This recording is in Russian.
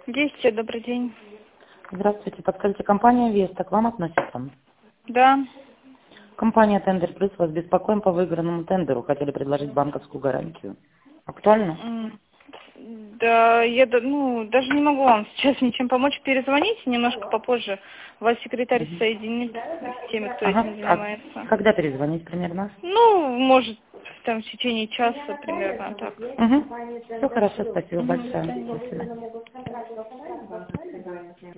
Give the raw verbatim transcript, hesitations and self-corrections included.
Действие, добрый день. Здравствуйте. Подскажите, компания Веста к вам относится? Да. Компания Тендер Плюс, вас беспокоим по выигранному тендеру. Хотели предложить банковскую гарантию. Актуально? М, Да, я да- ну, даже не могу вам сейчас ничем помочь. Перезвоните немножко попозже. Вас секретарь Мгм. соединит с теми, кто Ага. этим А занимается. когда перезвонить примерно? Ну, может, там в течение часа примерно так. Угу. Все хорошо, спасибо Мгм, до большое. свидания. До свидания.